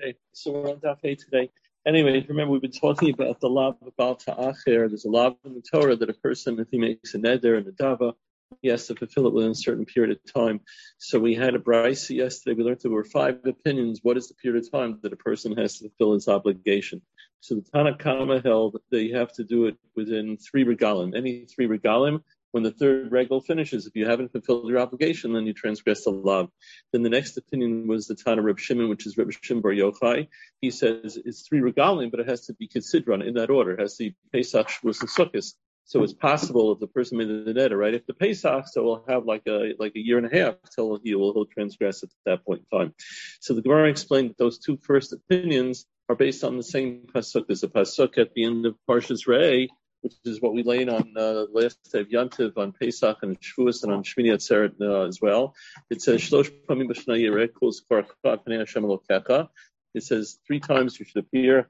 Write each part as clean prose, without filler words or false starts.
Okay, so we're on Daf A today. Anyway, remember we've been talking about the lav of Baal Ta'acher. There's a lav in the Torah that a person, if he makes a neder and a dava, he has to fulfill it within a certain period of time. So we had a brisa yesterday. We learned there were 5 opinions. What is the period of time that a person has to fulfill his obligation? So the Tana Kama held that you have to do it within 3 regalim. Any 3 regalim. When the 3rd regal finishes, if you haven't fulfilled your obligation, then you transgress the law. Then the next opinion was the Tana Reb Shimon, which is Reb Shimon Bar Yochai. He says it's 3 regalim, but it has to be considered in that order. It has to be Pesach, Shavuos, and Sukkot. So it's possible if the person made the neder, right? If the Pesach, so we'll have like a year and a half till he'll transgress at that point in time. So the Gemara explained that those 2 first opinions are based on the same pasuk. There's a pasuk at the end of Parshas Re'eh, which is what we laid on last day of Yantiv on Pesach and Shavuos and on Shmini Atzeret as well. It says Shlosh Pamim B'Shna Yireh Kol Zkar Pnei Hashem Elokecha. It says 3 times you should appear.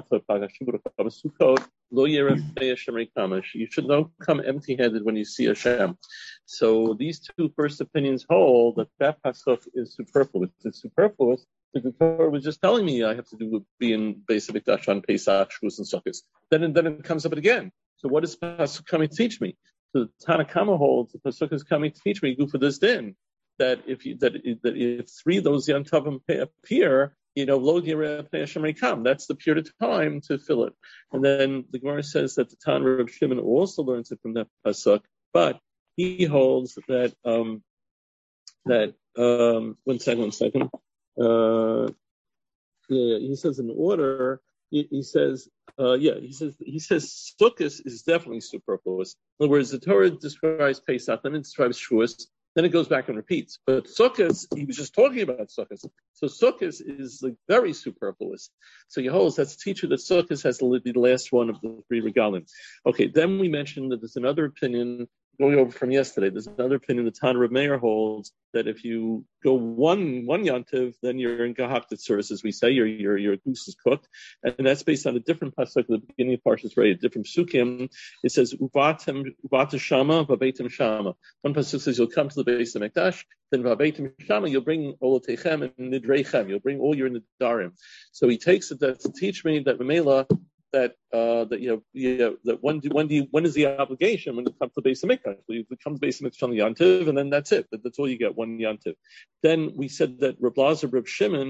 Lo Yireh Pnei Hashem Reikamash. You should not come empty-handed when you see Hashem. So these 2 first opinions hold that pasuk is superfluous. It's superfluous. The Torah was just telling me I have to be in Beis Hamikdash on Pesach, Shavuos, and Sukkot. Then it comes up again. So what is pasuk coming to teach me? So the Tana Kama holds the pasuk is coming to teach me. Go for this din that if 3 of those Yom Tovim appear, Lo Yireh Pnei Hashem Reikam. That's the period of time to fill it. And then the Gemara says that the Tana Reb Shimon also learns it from that pasuk, but he holds that one second. He says in order. He says Sukkot is definitely superfluous. In other words, the Torah describes Pesach, then it describes Shavuos, then it goes back and repeats. But Sukkot, he was just talking about Sukkot. So Sukkot is very superfluous. So he holds that's a teacher that Sukkot has to be the last one of the 3 regalim. Okay, then we mentioned that there's another opinion going over from yesterday. There's another opinion that Tana Reb Meir holds that if you go one yantiv, then you're in gahaktat service, as we say, your goose is cooked, and that's based on a different pasuk at the beginning of Parshas Re'eh, a different psukim. It says uvata shama v'beitim shama. One pasuk says you'll come to the Beis Hamikdash, then v'beitim shama you'll bring olotechem and nidreichem, you'll bring all your nidarim. So he takes it that to teach me that Mamela. That when is the obligation when it comes to Beis Hamikdash? It comes to Beis Hamikdash on the Yantiv, and then that's it. That's all you get, 1 Yantiv. Then we said that Reb Lazar ben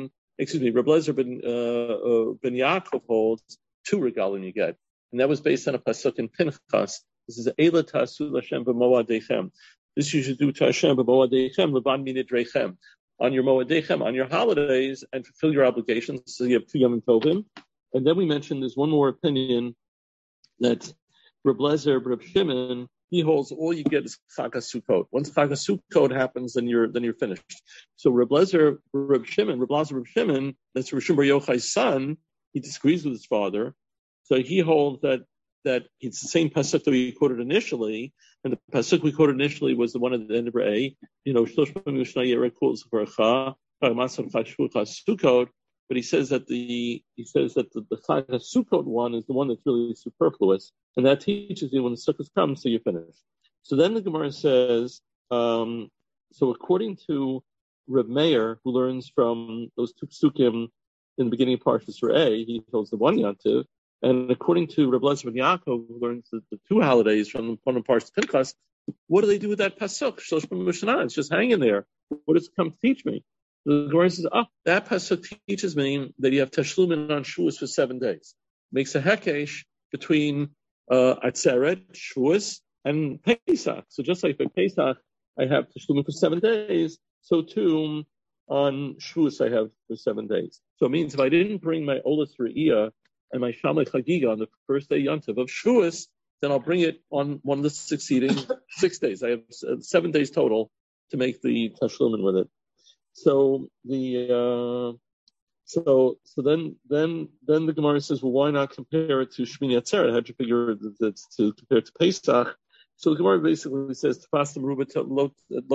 Yaakov holds 2 regalim you get, and that was based on a pasuk in Pinchas. This is Eila Ta'asu L'Hashem b'Moadechem. This you should do to Hashem b'Moadechem levan minidreichem, on your Moadechem, on your holidays, and fulfill your obligations. So you have 2 Yom Tovim. And then we mentioned there's one more opinion that Reb Lezer, Reb Shimon, he holds all you get is Chag HaSukkot. Once Chag HaSukkot happens, then you're finished. So Reb Lezer, Reb Shimon, that's Reb Shimon Bar Yochai's son. He disagrees with his father, so he holds that it's the same pasuk that we quoted initially, and the pasuk we quoted initially was the one at the end of Re'eh. Sukkot. But he says that the Chag HaSukkot one is the one that's really superfluous, and that teaches you when the Sukkot comes, so you're finished. So then the Gemara says, so according to Reb Meir, who learns from those 2 psukim in the beginning of Parshas Re'eh, he holds the 1 Yantiv, and according to Reb Lezer ben Yaakov, who learns the 2 holidays from one of Parshas Pinchas, what do they do with that pasuk? Shlosh B'Mishnah, it's just hanging there. What does it come to teach me? The Gemara says, that pasuk teaches me that you have tashlumin on Shavuos for 7 days. Makes a hekesh between Atzeret, Shavuos, and Pesach. So just like for Pesach, I have tashlumin for 7 days, so too on Shavuos I have for 7 days. So it means if I didn't bring my Olas Re'iyah and my Shamay Chagiga on the first day Yantiv of Shavuos, then I'll bring it on one of the succeeding 6 days. I have 7 days total to make the tashlumin with it. So then the Gemara says, well, why not compare it to Shmini Atzeret? How'd you figure that to compare it to Pesach? So the Gemara basically says, Tfasta Meruba lo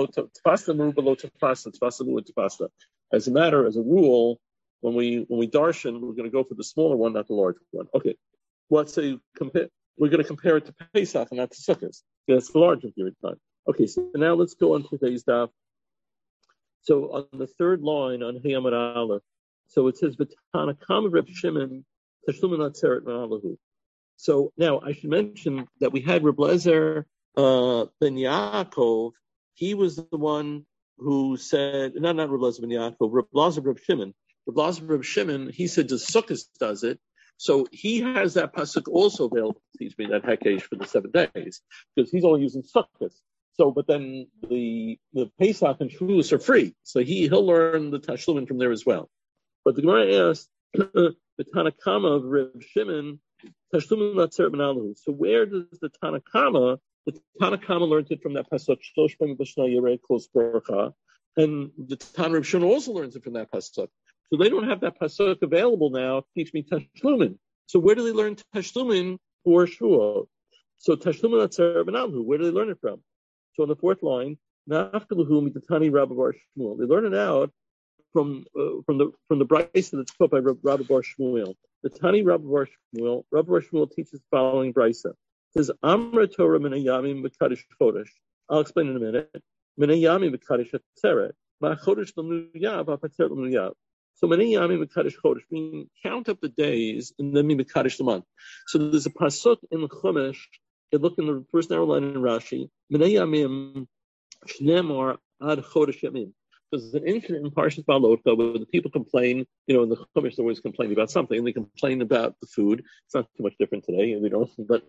tfasta. As a rule, when we darshan, we're going to go for the smaller one, not the larger one. Okay, we're going to compare it to Pesach and not to Sukkot. That's the larger period of time. Okay, so now let's go on to today's daf. So on the 3rd line on Hey Amud Aleph, So it says V'tana Kama Reb Shimon Tashlumin Atzeret Ma'alahu. So now I should mention that we had Reb Lezer ben Yaakov. He was the one who said, not Reb Lezer ben Yaakov, Reb Lezer Reb Shimon. Reb Lezer Reb Shimon, he said the Sukkot does it. So he has that pasuk also available to teach me that Hekesh for the 7 days, because he's only using Sukkot. So, but then the Pesach and Shavuos are free. So he'll learn the Tashlumin from there as well. But the Gemara asked, the Tanakama of Reb Shimon, Tashlumin Latzeret Menalahu. So where does the Tanakama learned it from that pasuk, Shlosh B'Shna Yerei Kol Sporcha, and the Tan Reb Shimon also learns it from that pasuk. So they don't have that pasuk available now to teach me Tashlumin. So where do they learn Tashlumin for Shavuot? So Tashlumin Latzeret Menalahu, where do they learn it from? So on the 4th line, Nafkaluhu Mitatani Rabbi Bar Shmuel. They learn it out from the brayso that's taught by Rabbi Bar Shmuel. The Tani Rabbi Bar Shmuel teaches the following brayso. It says, Amra Torah Min Hayamim B'Kadish Chodesh. I'll explain in a minute. Min Hayamim B'Kadish Atzeret. Ma Chodesh L'Mnuyav Ha'Atzeret L'Mnuyav. So Min Hayamim B'Kadish Chodesh, meaning count up the days and then B'Kadish the month. So there's a pasuk in Chumash. You look in the first narrow line in Rashi. Min Hayamim Shneimar Ad Chodesh Yamim. There's an incident in Parshas Balotah where the people complain, in the Chumash they're always complaining about something, and they complain about the food. It's not too much different today, but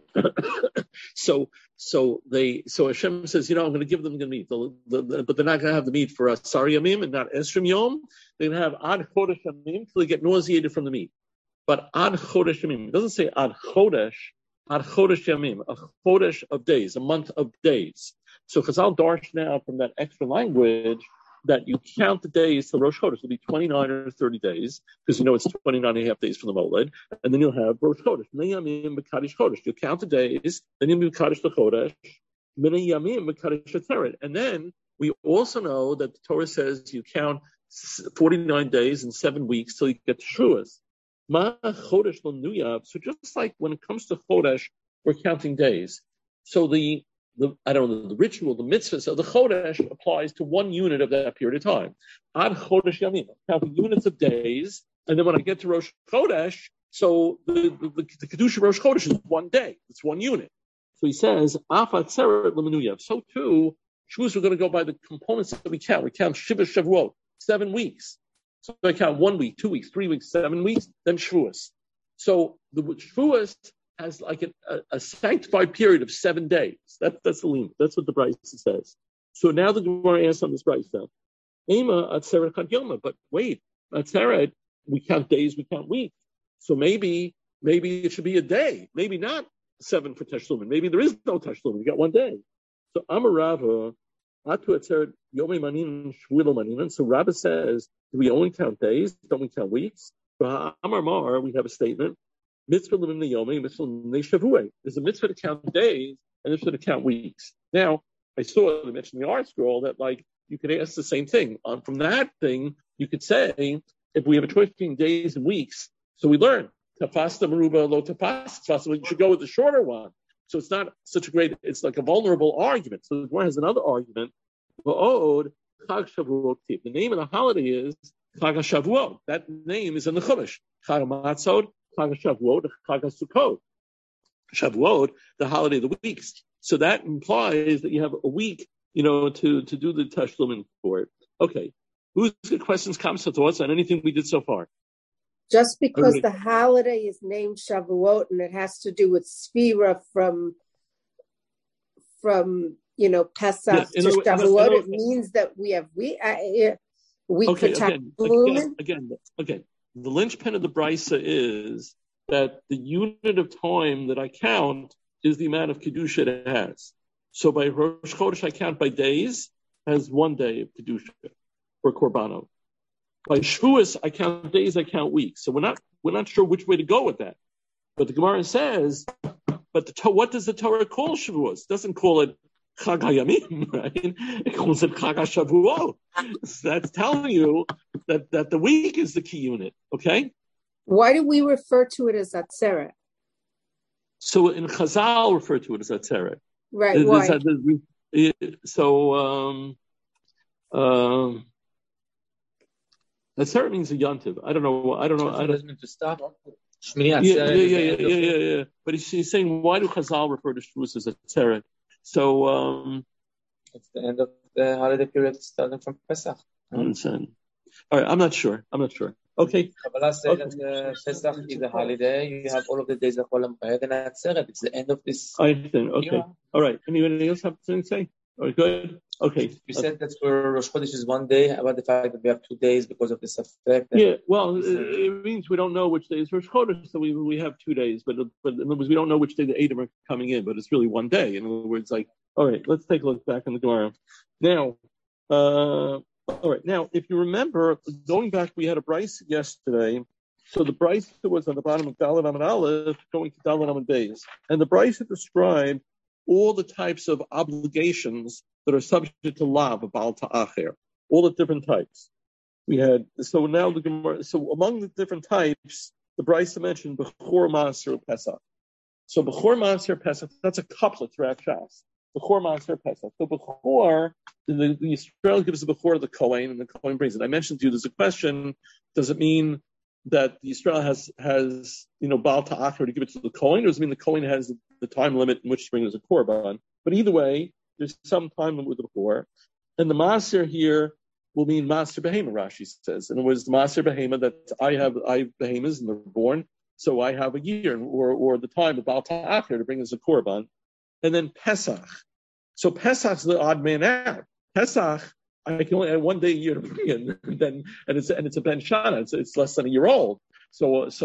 so Hashem says, I'm going to give them the meat, but they're not going to have the meat for Asar Yamim and not Esrim Yom. They're going to have Ad Chodesh Yamim till they get nauseated from the meat. But Ad Chodesh Yamim, it doesn't say Ad Chodesh Yamim, a Chodesh of days, a month of days. So Chazal darsh now from that extra language that you count the days till Rosh Chodesh. It'll be 29 or 30 days, because it's 29 and a half days from the Moled, and then you'll have Rosh Chodesh. You'll count the days, then you'll be Kaddish the Chodesh, and then we also know that the Torah says you count 49 days and 7 weeks till you get to Shavuos. So just like when it comes to Chodesh, we're counting days. So the ritual, the mitzvahs of the Chodesh applies to one unit of that period of time. Ad Chodesh Yamim, counting units of days, and then when I get to Rosh Chodesh, so the Kedusha Rosh Chodesh is 1 day, it's 1 unit. So he says, Af Atzeret L'Menuyav. So too, Shavuos, we're going to go by the components that we count. We count Shiva Shavuot, 7 weeks. So I count 1 week, 2 weeks, 3 weeks, 7 weeks, then Shavuos. So the Shavuos has like a sanctified period of 7 days. That's the limit. That's what the brayso says. So now the Gemara asks on this brayso, Ema Atzeret Chad Yoma. But wait, Atzeret, we count days, we count weeks. So maybe it should be a day. Maybe not 7 for Tashlumin. Maybe there is no Tashlumin. You got 1 day. So Amarava Atu Atzeret Yomei Manin Shvilo Manin. So Rabbah says, do we only count days? Don't we count weeks? For Amar Mar, we have a statement. Mitzvah l'mimnei yomi, mitzvah l'mimnei shavuot. There's a mitzvah to count days and a mitzvah to count weeks. Now, I saw they mentioned in the art scroll that you could ask the same thing. From that thing, you could say, if we have a choice between days and weeks, so we learn tafasta meruba lo tafasta. So you should go with the shorter one. So it's not such a great. It's like a vulnerable argument. So the Gemara has another argument. Va'od Chag Shavuot. The name of the holiday is Chag Shavuot. That name is in the Chumash. Chag Matzot. Chag Shavuot, Chag Sukkot. Shavuot, the holiday of the weeks. So that implies that you have a week, to do the Tashlumin for it. Okay. Who's got questions, comments, or thoughts on anything we did so far? Just because the holiday is named Shavuot and it has to do with Sphira from Pesach to Shavuot, it means that we have week for Tashlumin. Again. The linchpin of the brayso is that the unit of time that I count is the amount of kedusha it has. So by Rosh Chodesh I count by days, has 1 day of kedusha for korbanot. By Shavuos I count days, I count weeks. So we're not sure which way to go with that. But the Gemara says, what does the Torah call Shavuos? It doesn't call it Chag HaYamim, right? It calls it Chag HaShavuot. So that's telling you that the week is the key unit, okay? Why do we refer to it as Atzeret? So in Chazal, refer to it as Atzeret. Right, why? Atzeret means a yontiv. I don't know. Doesn't mean to stop. Yeah. But he's saying, why do Chazal refer to Shavuos as Atzeret? So it's the end of the holiday period starting from Pesach. All right, I'm not sure. Okay. Kabbalah says that Pesach is a holiday. You have all of the days of Olam Moed and Atzeret. It's the end of this. I understand. Okay. Year. All right. Anybody else have something to say? All right, good. Okay. You said that for Rosh Chodesh is 1 day. About the fact that we have 2 days because of this effect. Yeah. Well, it means we don't know which day is Rosh Chodesh, so we have 2 days. But in other words, we don't know which day the Edom are coming in. But it's really 1 day. In other words, like, all right, let's take a look back in the Gemara. Now, all right. Now, if you remember, going back, we had a Bryce yesterday. So the Bryce was on the bottom of Dalet Amud Aleph, going to Dalet Amud Beis, and the Bryce described all the types of obligations that are subject to lav, Baal Ta'acher, all the different types. We had so now the Gemara. So among the different types, the Bryce mentioned Bechor Maaser Pesach. So Bechor Maaser Pesach, that's a couplet throughout Shas. Bechor Maaser Pesach. So Bechor, the Yisrael gives the Bechor to the Kohen, and the Kohen brings it. I mentioned to you, there's a question: does it mean that the Yisrael has Baal Ta'acher to give it to the Kohen, or does it mean the Kohen has the time limit in which to bring it as a korban? But either way, there's some time limit with the Bechor, and the Maaser here will mean Maaser Behema. Rashi says, and it was the Maaser Behema that I have behemoths and they're born, so I have a year or the time of Baal Ta'acher to bring as a korban. And then Pesach. So Pesach's the odd man out. Pesach, I can only have 1 day a year to bring in, and it's a Ben Shana. It's less than a year old. So it's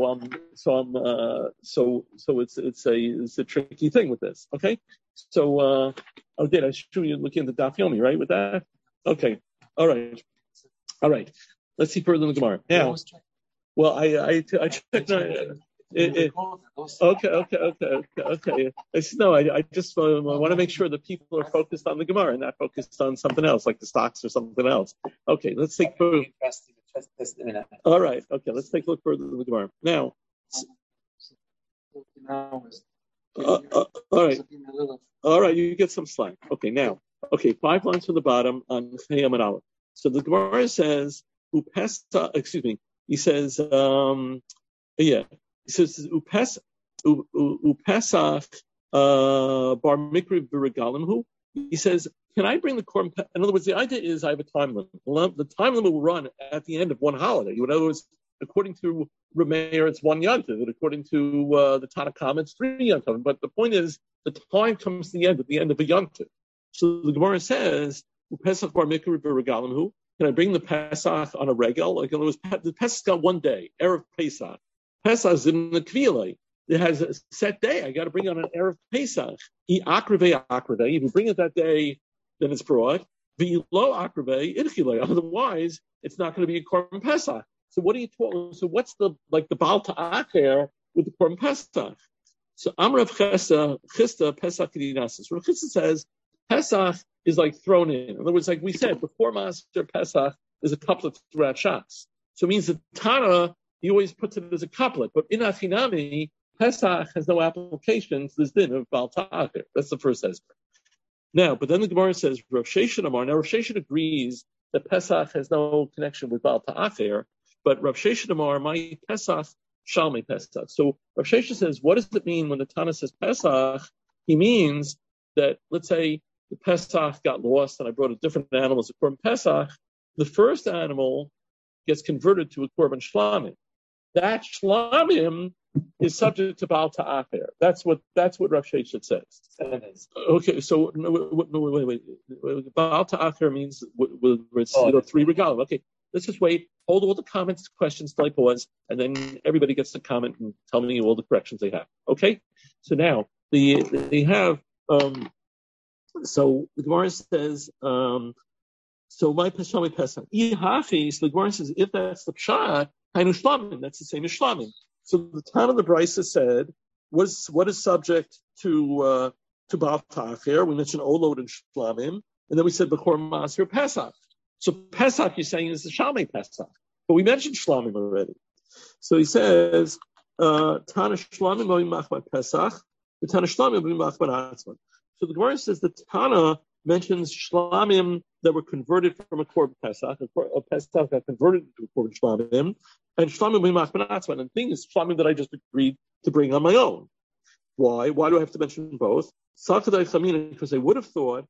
a tricky thing with this. Okay. So I show you looking at the Daf Yomi, right? With that. Okay. All right. Let's see further in the Gemara. Now, well, I checked. Okay. No, I just want to make sure that people are focused on the Gemara and not focused on something else, like the stocks or something else. Okay, let's take further. All right. Okay, let's take a look further in the Gemara. Now, all right, you get some slack. Okay, now, 5 lines from the bottom on Chei Amud Aleph. So the Gemara says, he says, He says, Upesach bar mikri v'regalimhu. He says, can I bring the korban? In other words, the idea is I have a time limit. The time limit will run at the end of one holiday. In other words, according to Rameir, it's 1 yontiv, and according to the Tanna Kama, it's 3 yontiv. But the point is, the time comes to the end at the end of a yontiv. So the Gemara says, Upesach bar mikri v'regalimhu. Can I bring the Pesach on a regal? Like, in other words, the Pesach's got 1 day, Erev Pesach. Pesach is in the Kvila. It has a set day. I got to bring on an Erev Pesach. If you bring it that day, then it's brought. Otherwise, it's not going to be a Korban Pesach. So what are you talking? So what's the Baal Ta'acher with the Korban Pesach? So Rav Chisda Pesach Kedinasis. Rav Chisda says Pesach is like thrown in. In other words, like we said, before Master Pesach is a couplet throughout Shas. So it means the Tana, he always puts it as a couplet, but in Achinami, Pesach has no application to this din of Baal Ta'acher. That's the first answer. Now, but then the Gemara says, Rav Sheshet Amar. Now, Rav Sheshet agrees that Pesach has no connection with Baal Ta'acher, but Rav Sheshet Amar, my Pesach, Shalmei Pesach. So Rav Sheshet says, what does it mean when the Tana says Pesach? He means that, let's say, the Pesach got lost and I brought a different animal as a Korban Pesach. The first animal gets converted to a Korban Shlamim. That Shlamim is subject to Baal Ta'acher. That's what Rav Sheshet says. Okay, so wait. Baal Ta'acher means it's 3 regalim. Okay, let's just wait. Hold all the comments, questions till I pause, and then everybody gets to comment and tell me all the corrections they have. Okay, so now they have. So the Gemara says. So my Pesach Pesach. The Gemara says if that's the pshat, Hainu Shlamim, that's the same as Shlamim. So the Tana of the Brisa said, what is subject to Baal Ta'acher? We mentioned Olod and Shlamim, and then we said Bechor Maaser Pesach. So Pesach, you're saying, is the Shalmei Pesach, but we mentioned Shlamim already. So he says, Tana Shlamim Mach by Pesach, the Tana Shlamim Mach by Atzman. So the Gemara says the Tana mentions Shlamim that were converted from a Korban Pesach. A Pesach got converted into a Korban Shlamim, and Shlamim b'machman. And the thing is Shlamim that I just agreed to bring on my own. Why? Why do I have to mention both? Because I would have thought,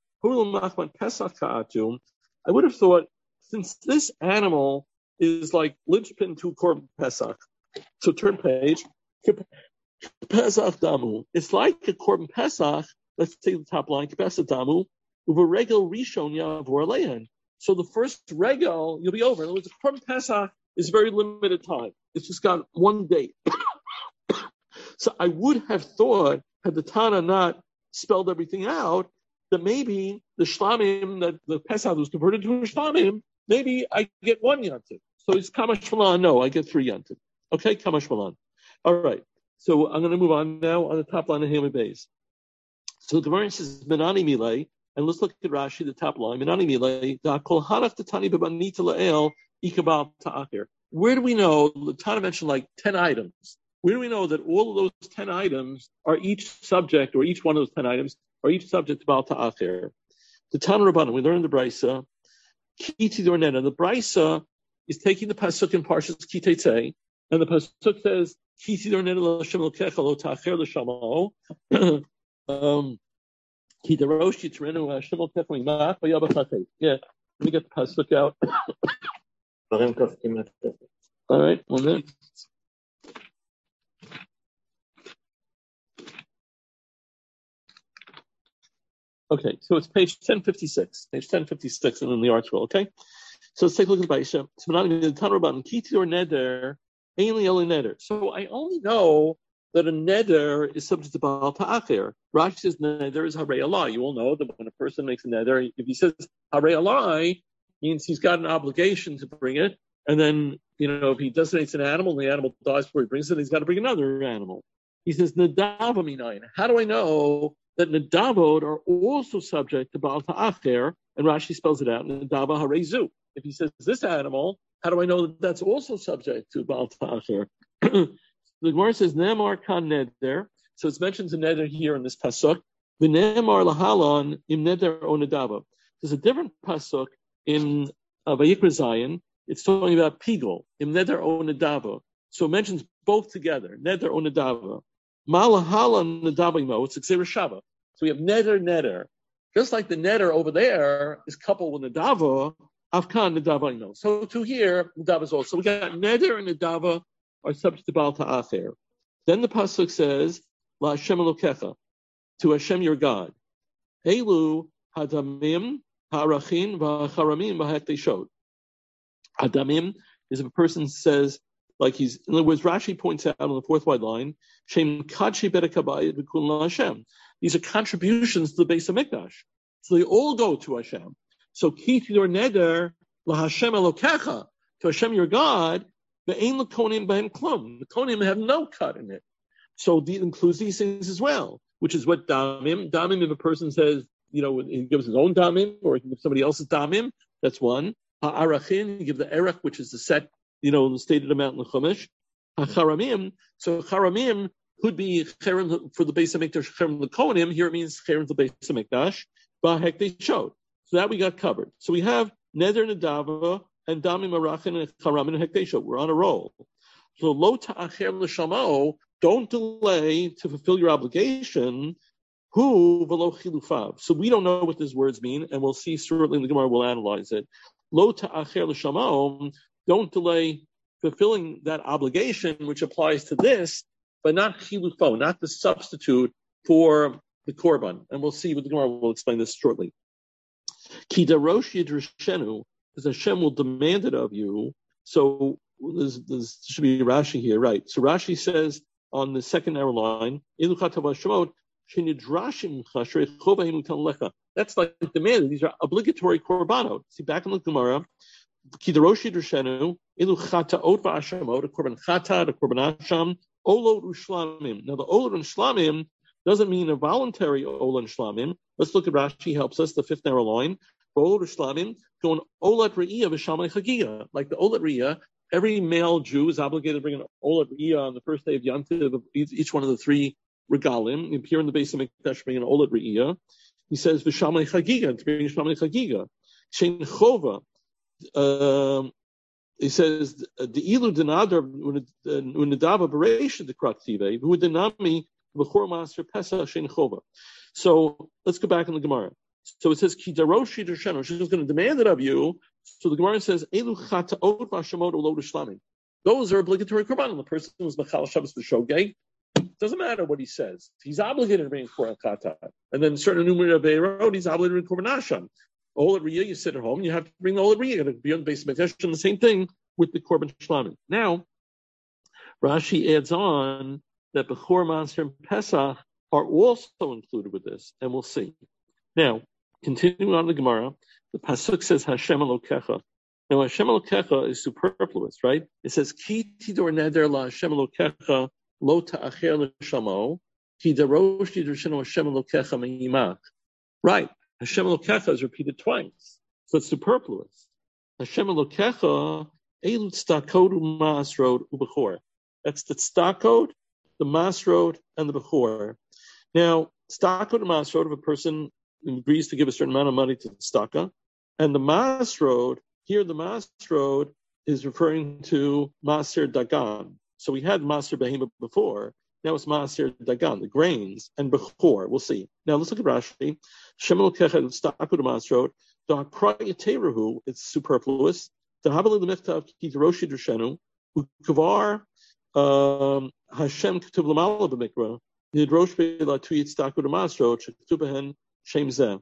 since this animal is like linchpin to Korban Pesach. So turn page. Pesach Damu. It's like a Korban Pesach. Let's say the top line. Pesach Damu. Regel Rishon Yavor Lehan. So the first regel, you'll be over. In other words, the Korban Pesach is very limited time. It's just got one date. So I would have thought, had the Tana not spelled everything out, that maybe the Shlamim, that the Pesach was converted to a Shlamim, maybe I get one Yantiv. So it's Kamash Malan. No, I get 3 Yantiv. Okay, Kamash Malan. All right. So I'm going to move on now on the top line of Hamid Beis. So the Gemara says, Menani Milei, and let's look at Rashi, the top line. Menani Milei, da kol hanach tatani bebanita la'el ikabal ta'akir. Where do we know, the Tana mentioned like 10 items. Where do we know that all of those 10 items are each subject, or each one of those 10 items are each subject to Baal Ta'achir? The Tana Rabbanan, we learned the Brisa, Kiti Dornena. The Brisa is taking the Pasuk in Parshas Ki Teitzei, and the Pasuk says, Kiti Dornena l'Hashem l'kecha lo ta'achir l'shamo, Ki darosh yitrenu Hashem l'kecha l'imach v'yabachatei. Yeah, let me get the Pasuk out. All right, 1 minute. Okay, so it's page 1056. Page 1056 in the article, okay? So let's take a look at the Baisha. So I only know that a neder is subject to Baal Ta'achir. Rashi says neder is Harei Alai. You all know that when a person makes a neder, if he says Harei Alai, means he's got an obligation to bring it. And then, if he designates an animal and the animal dies before he brings it, he's got to bring another animal. He says, Nadava minayin. How do I know that Nadavod are also subject to Baal Ta'achir? And Rashi spells it out, Nadava Harezu. If he says this animal, how do I know that that's also subject to Baal Ta'achir? The Gemara says, Ne'emar kan neder. So it's mentioned in neder here in this pasuk. V'ne'emar lahalon im neder o Nadava. There's a different pasuk in Vayikra Zayin. It's talking about Pigol, im neder o Nadava. So it mentions both together, neder o Nadava. Malahala Nadavimo, it's a Xer Shava. So we have neder. Just like the neder over there is coupled with Nadava, Afkan Nadavimo. So to here, Nadava is also. So we got neder and Nadava are subject to Baal Ta'achir. Then the pasuk says, La Hashem Elokecha, to Hashem your God. Elu Hadamim Ha'arachin V'Charamim V'Ha'ekteshot. Hadamim is if a person says, like in other words, Rashi points out on the 4th wide line, Shem Kadshi Berekabayit V'Kul Hashem. These are contributions to the Beis HaMikdash. So they all go to Hashem. So Kiti or Neder, La Hashem Elokecha, to Hashem your God, Ve'ein L'Konim B'hem Klum. The Konim have no cut in it. So it includes these things as well, which is what Damim. Damim, if a person says, he gives his own Damim, or he can give somebody else's Damim, that's one. Ha'arachin, you give the Erech, which is the set, the stated amount in the Chumash. HaCharamim, so Charamim could be Cherem for the Beis HaMikdash, Cherem L'Konim. Here it means Cherem the Beis HaMikdash. Ba'Hekteshot. So that we got covered. So we have Neder Nadava and Damim Arachin and Charamim and Hekteshot. We're on a roll. So Lo Ta'acher L'Shamo, don't delay to fulfill your obligation. Hu V'lo Chilufav. So we don't know what these words mean, and we'll see certainly in the Gemara. We'll analyze it. Lo Ta'acher L'Shamo. Don't delay fulfilling that obligation, which applies to this, but not chilufo, not the substitute for the korban. And we'll see what the Gemara will explain this shortly. Ki darosh yidrishenu, because Hashem will demand it of you. So there's should be Rashi here, right? So Rashi says on the second arrow line, that's like demanded. These are obligatory korbanot. See back in the Gemara. Kidaroshi Drishenu, Ilu Chataot Va'ashamot, a Korban Chata, a Korban Asham, Olot Ushlamim. Now the Olot and Shlamim doesn't mean a voluntary Olot and Shlamim. Let's look at Rashi, helps us, the 5th narrow line. Olot Shlamim, going Olat Re'iyah V'Shamay Chagiga. Like the Olat Re'iyah, every male Jew is obligated to bring an Olat Re'iyah on the first day of Yantiv of each one of the 3 regalim. Appear in the Beis HaMikdash, bring an Olat Re'iyah. He says V'Shamay Chagiga, to bring Shamay Chagiga. Shein chova. He says the ilu denadar unedava bereisha the kraktive who denami b'chor master pesach shein chova. So let's go back in the Gemara. So it says ki daroshi dershenu. She's going to demand it of you. So the Gemara says elu chataot v'ashamot ulo d'shlamim. Those are obligatory korban. The person who's machal Shabbos b'shogeg. Doesn't matter what he says. He's obligated to bring korban chata. And then certain numerated beirot, he's obligated to bring korban asham. All at Riyah, you sit at home, you have to bring the all at Riyah. You have to be on the base of the same thing with the korban shlamim. Now, Rashi adds on that Bechor Maser and Pesach are also included with this, and we'll see. Now, continuing on the Gemara, the pasuk says Hashem Elokecha. Now, Hashem Elokecha is superfluous, right? It says Ki tidor neder la Hashem Elokecha lo ta'acher l'shamo ki darosh tidrashenu Hashem Elokecha me'imach. Right. Hashem Elokecha is repeated twice, so it's superfluous. Hashem Elokecha elut stakod u'masrod u'bechor. That's the stakod, the masrod, and the bechor. Now, stakod and masrod, if a person agrees to give a certain amount of money to the staka, and the masrod, here the masrod is referring to maser dagan. So we had maser behema before. Now it's Maser Dagan, the grains, and Bechor. We'll see. Now let's look at Rashi. Shemel Keched Stakud Masrod. The Hakrayaterahu, it's superfluous. The Habal Lemechtav Kitaroshi Drshenu, Ukavar Hashem Ketub Lamala B'Mikra, Nidrosh Be'la Tuyit Stakud Masrod, Shektubahen Shem Zeh.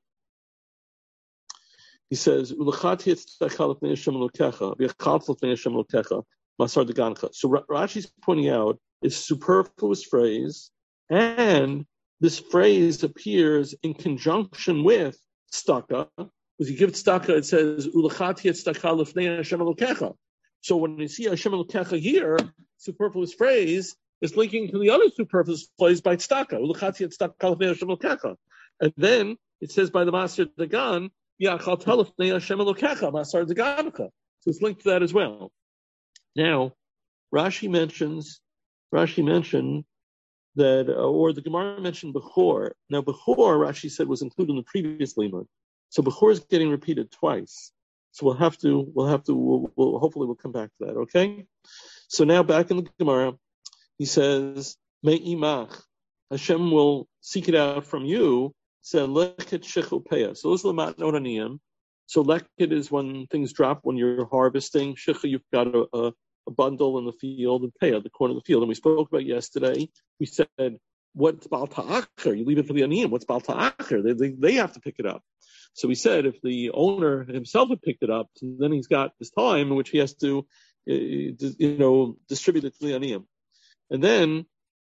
He says, Ulachati Tzachal Lefnei Hashem Elokecha, V'Yachal Lefnei Hashem Elokecha, Masar Dagancha. So Rashi's pointing out is a superfluous phrase, and this phrase appears in conjunction with staka. Because you give staka, it says ulachati et staka lefnei Hashem Elokecha. So when you see Hashem Elokecha here, superfluous phrase is linking to the other superfluous phrase by staka ulachati et staka lefnei Hashem Elokecha, and then it says by the Maser Dagan yachal lefnei Hashem Elokecha Masar Dagancha. So it's linked to that as well. Now, Rashi mentioned that, or the Gemara mentioned Bechor. Now, Bechor, Rashi said, was included in the previous limud. So Bechor is getting repeated twice. So we'll hopefully we'll come back to that, okay? So now back in the Gemara, he says, Me'imach, Hashem will seek it out from you, said, Leket Shechu Peah. So this is the Matnot Aniyim. So Leket is when things drop, when you're harvesting. Shechu, you've got a bundle in the field, and pay at the corner of the field. And we spoke about yesterday, we said, what's Baal Ta'acher? You leave it for the Aniyim. What's Baal Ta'acher? They have to pick it up. So we said if the owner himself had picked it up, then he's got this time in which he has to, distribute it to the Aniyim. And then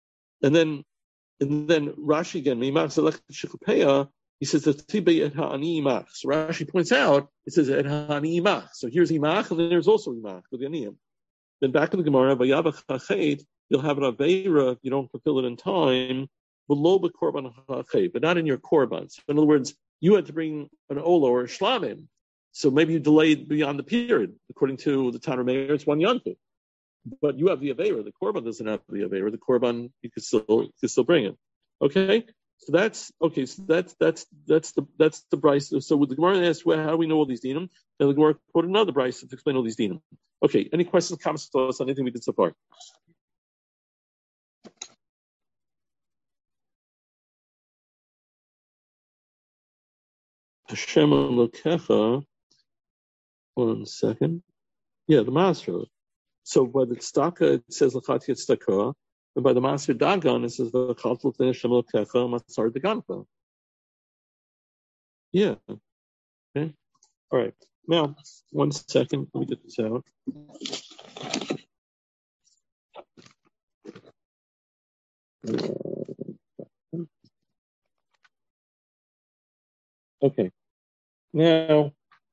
Rashi again, he says that so Rashi points out, it says et ha'aniyimach. So here's imach, and then there's also imach with the Aniyim. Then back in the Gemara, you'll have an aveira if you don't fulfill it in time, but not in your korban. So in other words, you had to bring an ola or a shlamim, so maybe you delayed beyond the period. According to the Tanur Meir, it's one yantiv. But you have the aveira. The korban doesn't have the aveira. The korban you could still bring it. Okay, so that's okay. So that's the brisa. So with the Gemara asks, well, how do we know all these dinim? And the Gemara quoted another brisa to explain all these dinim. Okay, any questions, comments, thoughts on anything we did so far? Hashem Elokecha. 1 second. Yeah, the Masrod. So by the staka it says L'chati et staka, and by the Maser Dagan it says V'chal L'fnei Hashem Elokecha Masar Dagancha. Yeah. Okay. All right. Now, 1 second. Let me get this out. Okay. Now,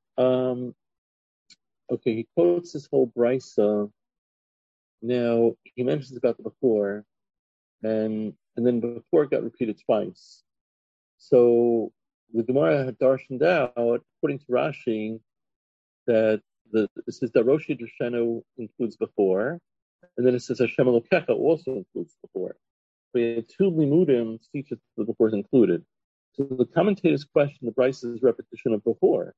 he quotes this whole brisa. Now, he mentions about the before, and then before got repeated twice. So the Gemara had darshaned out, according to Rashi, that it says that Roshi Drashenu includes before, and then it says Hashem Elokecha also includes before. We had two limudim to teach us that before is included. So the commentators question the Bryce's repetition of before.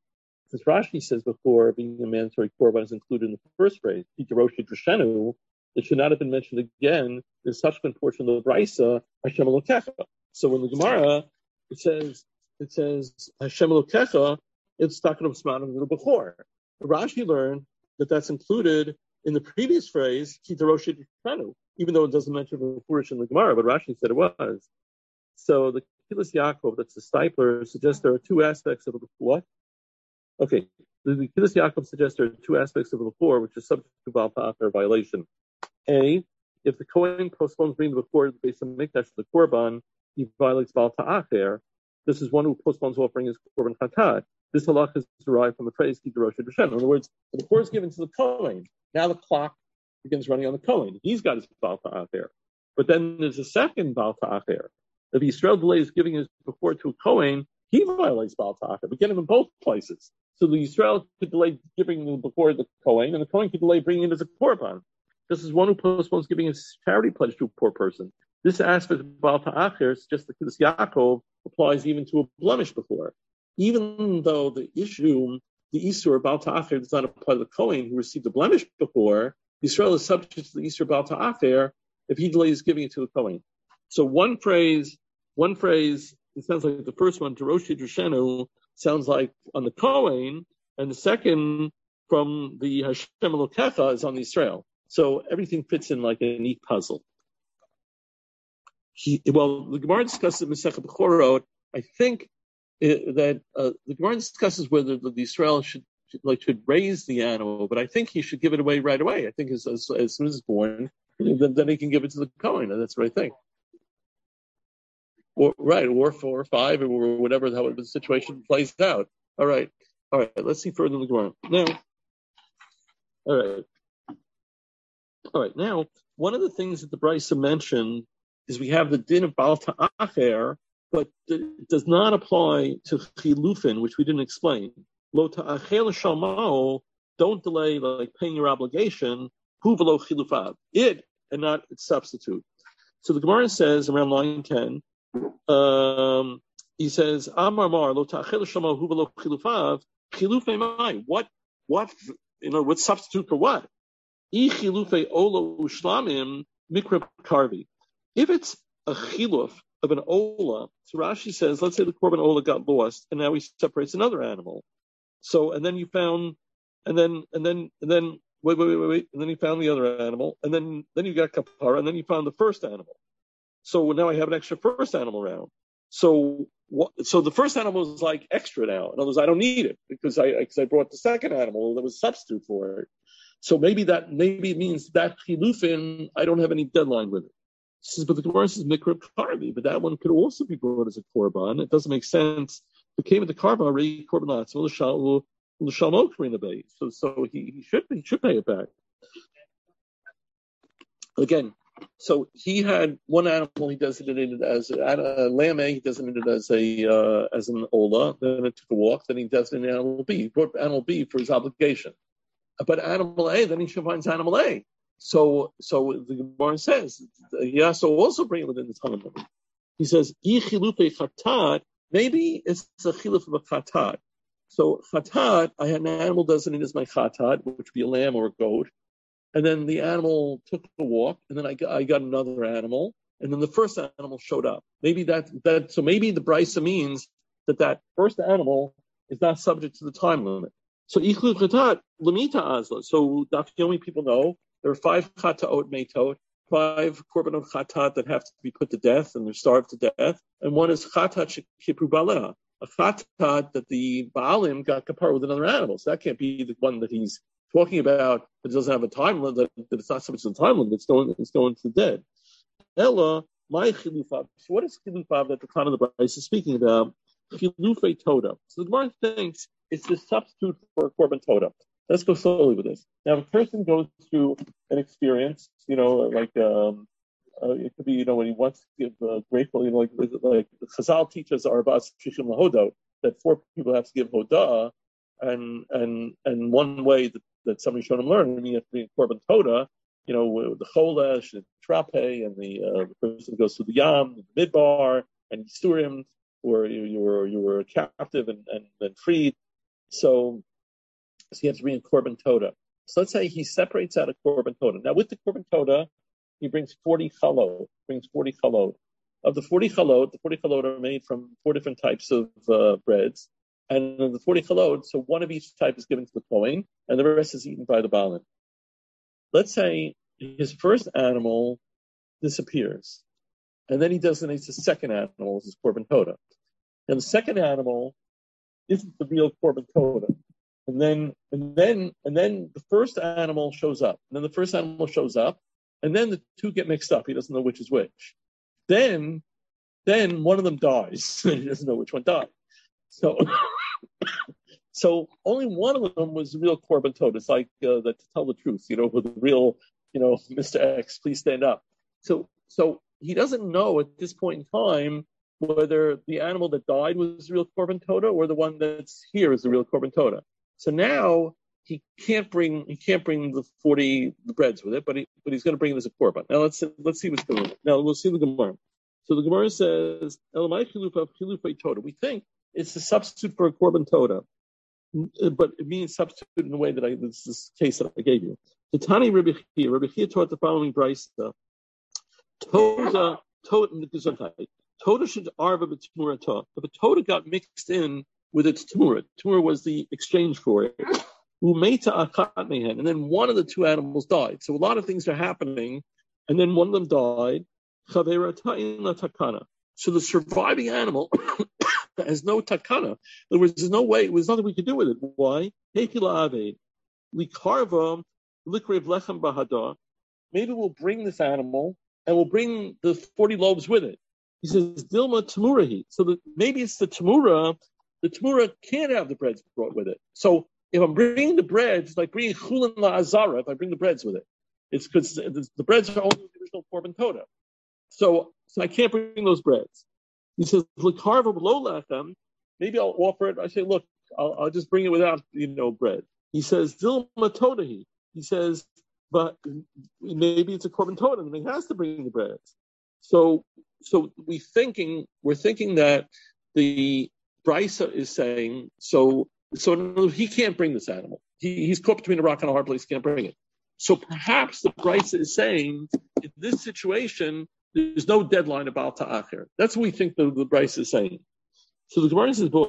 Since Rashi says before being a mandatory korban is included in the first phrase, it should not have been mentioned again in the subsequent portion of the Brisa, Hashem Elokecha. So in the Gemara, it says Hashem Elokecha, it's talking about Smanim before. Rashi learned that that's included in the previous phrase, Kitaroshi Tranu, even though it doesn't mention the Purish in the Gemara, but Rashi said it was. So the Kilas Yaakov, that's the Stipler, suggests there are two aspects of the what? Okay, the Kilas Yaakov suggests there are two aspects of the before, which is subject to Baal Ta'achar violation. A, if the Kohen postpones bringing the before the base of Mikdash, the Korban, he violates Baal Ta'achar. This is one who postpones offering his Korban Chatat. This halach is derived from the phrase Kitarosh Hashem. In other words, the before is given to the Kohen. Now the clock begins running on the Kohen. He's got his Baal Ta'achar. But then there's a second Baal Ta'achar. If Yisrael delays giving his before to a Kohen, he violates Baal Ta'achar. We get him in both places. So the Yisrael could delay giving the before the Kohen, and the Kohen could delay bringing it as a Korban. This is one who postpones giving his charity pledge to a poor person. This aspect of Baal Ta'achar suggests that this Yaakov applies even to a blemish before. Even though the issue, the Isur Baal Ta'achar does not apply to the Kohen who received a blemish before, Yisrael is subject to the Isur Baal Ta'achar if he delays giving it to the Kohen. So one phrase, it sounds like the first one, Teroshi Drishenu, sounds like on the Kohen, and the second from the Hashem Elokecha is on the Israel. So everything fits in like a neat puzzle. The Gemara discusses in Masechet Bechorot. I think that the Gemara discusses whether the Israel should raise the animal, but I think he should give it away right away. I think as soon as it's born, then he can give it to the Kohen, and that's what I think. Or 4 or 5, or whatever how the situation plays out. All right. Let's see further in the Gemara now. All right. Now, one of the things that the Brisa mentioned is we have the din of Baal Ta'achar, but it does not apply to Chilufin, which we didn't explain. Lo Ta'achel Shalmao, don't delay like paying your obligation. Hu v'lo Chilufav, it and not its substitute. So the Gemara says around line 10. He says, Amar Mar, lo ta'achel shama hu v'lo chilufav, chilufei mai. What, what substitute for what? I chilufei olo ushlamim mikra karvi. If it's a chiluf of an ola, so Rashi says, let's say the korban ola got lost, and now he separates another animal. So, and then you found, and then, wait, and then you found the other animal, and then you got kapara, and then you found the first animal. So now I have an extra first animal around. So the first animal is like extra now. In other words, I don't need it because I brought the second animal that was a substitute for it. So maybe it means that chilufin, I don't have any deadline with it. Says, but the Gemara says mikra karbi, but that one could also be brought as a korban. It doesn't make sense. If it came with the korban already, korban l'shalmo karina bay. So he should pay it back. Again. So he had one animal he designated as a lamb A, he designated as an ola, then it took a walk, then he designated animal B. He brought animal B for his obligation. But animal A, then he should find animal A. So the Gemara says he has to also bring it within the time limit. He says, maybe it's a chiluf of a chatat. So chatat, I had an animal designated as my chatat, which would be a lamb or a goat. And then the animal took a walk, and then I got another animal, and then the first animal showed up. Maybe so maybe the Brisa means that first animal is not subject to the time limit. So ichlu chatat lamita azla. So Dafyomi people know there are 5 chataot meitot, 5 korbanot chatat that have to be put to death and they're starved to death, and one is chatat shekipru baleha, a chatat that the Baalim got kapar with another animal. So that can't be the one that he's talking about that doesn't have a time limit, that it's not subject to the time limit, it's going to the dead. Ella, my chilufav. So what is chilufav that the Khan of the Brisa is speaking about? Chilufei toda. So the Gemara thinks it's the substitute for a korban toda. Let's go slowly with this. Now, if a person goes through an experience, it could be, when he wants to give grateful, like the Chazal teaches our Bas Shishim Lahodot, that 4 people have to give hodah, and one way that somebody showed him learn, you have to be in korban toda, with the cholesh and trape, and the person goes through the yam, the midbar, and yisurim, or you were captive and then freed. So you have to bring a korban toda. So let's say he separates out a korban toda. Now with the korban toda, he brings 40 chalot. Of the 40 chalot are made from 4 different types of breads. And of the 40 chalot, so one of each type is given to the kohen, and the rest is eaten by the balin. Let's say his first animal disappears, and then he designates the second animal as his korban toda. And the second animal isn't the real korban toda. And then the first animal shows up. And then the first animal shows up, and then the two get mixed up. He doesn't know which is which. Then one of them dies. He doesn't know which one died. So only one of them was the real korban toda. It's like to tell the truth, with the real, Mr. X, please stand up. So he doesn't know at this point in time whether the animal that died was the real korban toda or the one that's here is the real korban toda. So now he can't bring the 40 breads with it, but he's going to bring it as a korban. Now let's see what's going on. Now we'll see the Gemara. So the Gemara says, "Elamai chilufa chilufei toda." We think it's a substitute for a korban toda, but it means substitute in the way that this case that I gave you. The Tani Rabbi Chia taught the following brayta: Toda in the gesundheit. Toda should arva b'tmura ta. If a toda got mixed in with its tmura was the exchange for it. Umeta achat mehen, and then one of the two animals died. So a lot of things are happening, and then one of them died. Chaverata la takana. So the surviving animal has no takana. In other words, there's no way. There's nothing we can do with it. Why? Likarva likrev lechem bahada. Maybe we'll bring this animal and we'll bring the 40 loaves with it. He says, Dilma Tamurahi. So maybe it's the Tamura. The Tamura can't have the breads brought with it. So if I'm bringing the breads, like bringing Chulin La'azara, if I bring the breads with it, it's because the breads are only the original korban toda. So I can't bring those breads. He says, L'karva below lechem. Maybe I'll offer it. I say, look, I'll just bring it without, bread. He says, Dilma Todahi. He says, but maybe it's a korban toda, and he has to bring the breads. So we're thinking that the brisa is saying, so he can't bring this animal. He's caught between a rock and a hard place, he can't bring it. So perhaps the brisa is saying, in this situation, there's no deadline about ta'achir. That's what we think the brisa is saying. So the Gemara says,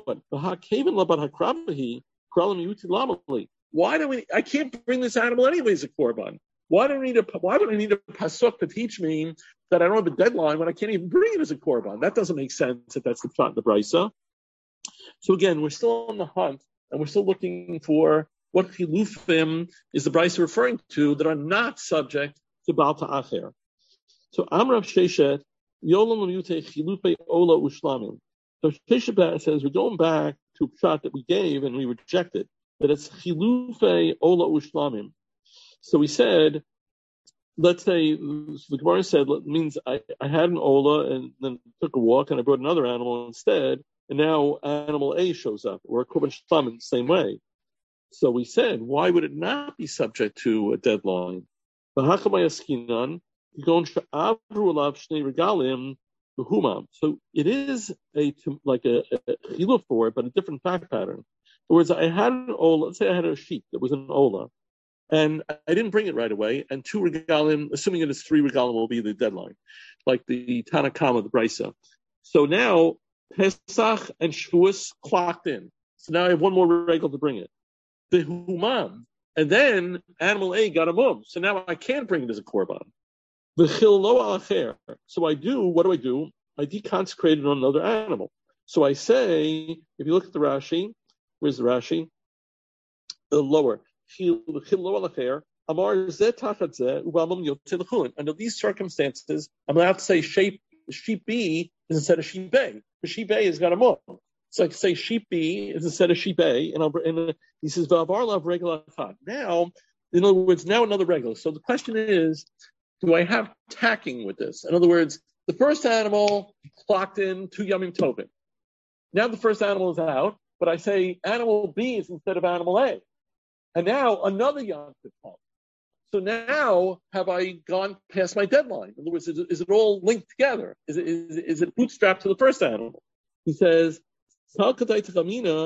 I can't bring this animal anyways, a korban. Why do I need a pasuk to teach me that I don't have a deadline when I can't even bring it as a korban? That doesn't make sense if that's the shot in the brisa. So again, we're still on the hunt, and we're still looking for what chilufim is the brisa referring to that are not subject to Baal Ta'acher. So Amrav Sheshet, Yolam Lamute Chilufei Ola Ushlamim. So Sheshet says we're going back to a shot that we gave and we rejected, that it's Chilufei Ola Ushlamim. So we said, let's say, the Gemara said, it means I had an Ola and then took a walk and I brought another animal instead, and now animal A shows up, or a Korban Shlamim the same way. So we said, why would it not be subject to a deadline? So it is like a chiluf for it, but a different fact pattern. In other words, I had an Ola, let's say I had a sheep that was an Ola, and I didn't bring it right away, and 2 regalim, assuming it is 3 regalim, will be the deadline, like the Tanakama, the Brisa. So now, Pesach and Shavuos clocked in. So now I have one more regal to bring it. The Humam, and then animal A got a mum. So now I can't bring it as a korban. The Chillo Alacher. So what do? I deconsecrate it on another animal. So I say, if you look at the Rashi, where's the Rashi? The lower. Under these circumstances, I'm allowed to say sheep B is instead of sheep A. Because sheep A has got a mum. So I can say sheep B is instead of sheep A, and he says v'avar regular chad. Now, in other words, now another regular. So the question is, do I have tacking with this? In other words, the first animal clocked in 2 yamim tovim. Now the first animal is out, but I say animal B is instead of animal A. And now another yom comes. So now have I gone past my deadline? In other words, is it all linked together? Is it bootstrapped to the first animal? He says,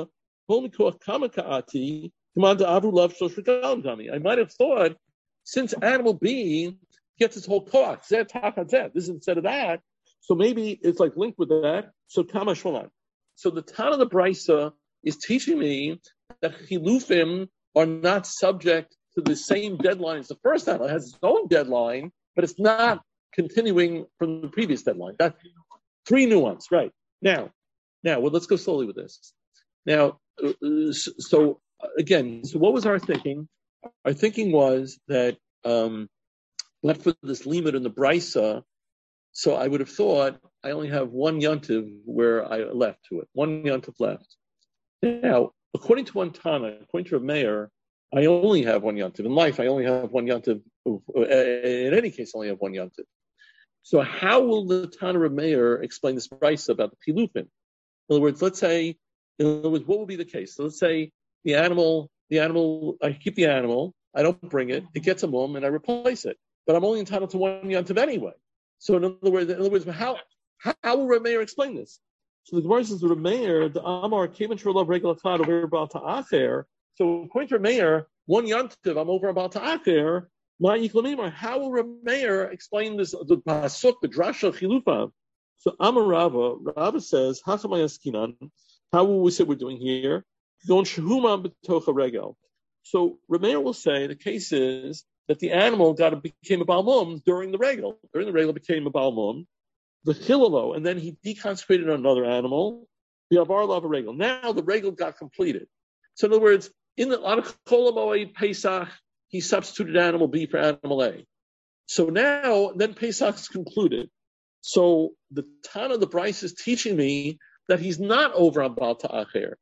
I might have thought, since animal B gets its whole koach, this is instead of that, so maybe it's like linked with that. So kama shmalan. So the Tana of the Brisa is teaching me that chilufim are not subject to the same deadline as the first animal. It has its own deadline, but it's not continuing from the previous deadline. That's 3 nuance, right? Now, well, let's go slowly with this. Now, so what was our thinking? Our thinking was that, but for this limit in the Brisa, so I would have thought I only have one yontiv where I left to it. One yontiv left. Now, according to one Tana, according to Rav Meir, I only have one yontiv. In life, I only have one yontiv. In any case, I only have one yontiv. So how will the Tana Rav Meir explain this Brisa about the pilufin? In other words, what will be the case? So let's say the animal, I keep the animal, I don't bring it, it gets a mum, and I replace it. But I'm only entitled to one yontiv anyway. So in other words, how will Rav Meir explain this? So the Gemara says, Rav Meir, the Amar came into love regular tad over about ta'acher. So according to Rav Meir, one yontiv, I'm over about ta'acher. How will Rav Meir explain this? The pasuk, the drasha chilufav. So Amar Rava says, Hachamayaskinan. How will we say we're doing here? Don shehuma b'tocha regel. So Rav Meir will say the case is that the animal became a balmum during the regel. During the regel, became a balmum. The chilalo, and then he deconsecrated another animal. The avar lava regel. Now the regel got completed. So in other words, on Chol Hamoed Pesach, he substituted animal B for animal A. So then Pesach's concluded. So the Tana of the Brisa is teaching me that he's not over on Baal Ta'acher.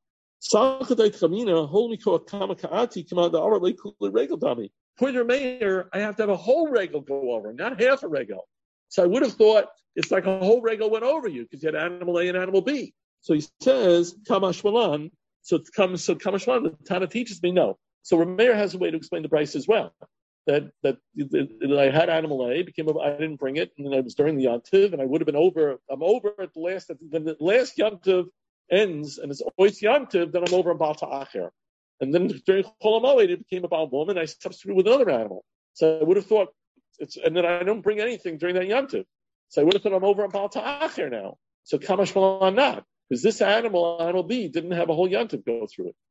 For your mayor, I have to have a whole regel go over, not half a regel. So I would have thought it's like a whole regel went over you because you had animal A and animal B. So he says, Kamashmalan. So Kamashmalan, the Tana teaches me no. So Rameir has a way to explain the Brisa as well. That I had animal A, I didn't bring it, and then I was during the Yontiv, and I would have been over. I'm over at the last. When the last Yontiv ends, and it's always Yontiv, then I'm over on Baal Ta'acher. And then during Chol Hamoed, it became a Baal Mum, and I substituted with another animal. So I would have thought and then I don't bring anything during that Yontiv. So I would have thought I'm over on Baal Ta'acher now. So Kamash Malan not, because this animal B, didn't have a whole Yontiv go through it.